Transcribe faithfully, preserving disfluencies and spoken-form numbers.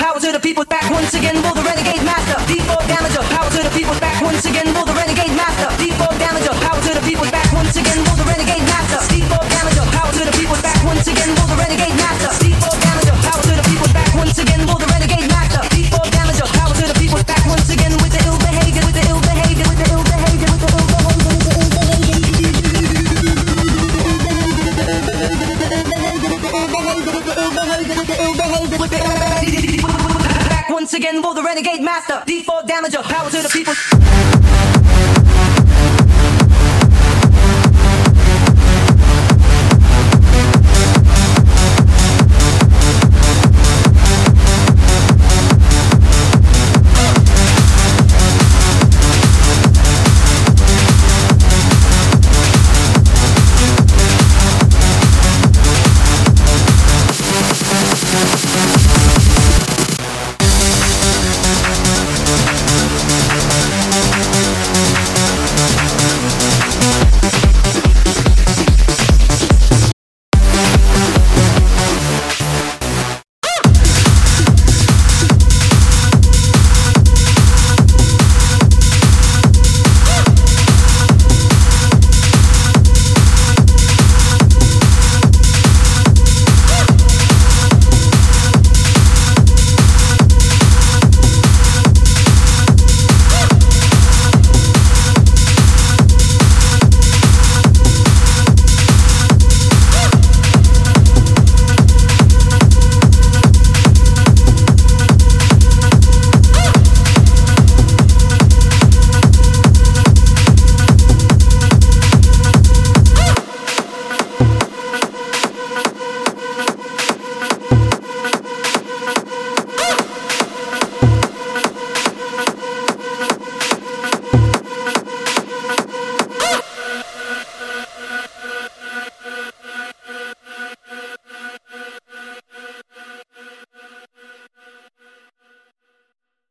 power to the people. Back once again, will the renegade master. D four damager, power to the people. Back once again, will the renegade master. D four damager, power to the people. Back once again, will the renegade master. D four damager, power to the people. Back once again, will the renegade master. D four damager, power to the people. Back once again, will the renegade master. D four damager, power to the people. Back once again with the ill behavior, with the ill behavior, with the ill behavior, with the ill behavior, with the ill behavior. Back once again, will the renegade master. D four damager, power to the people.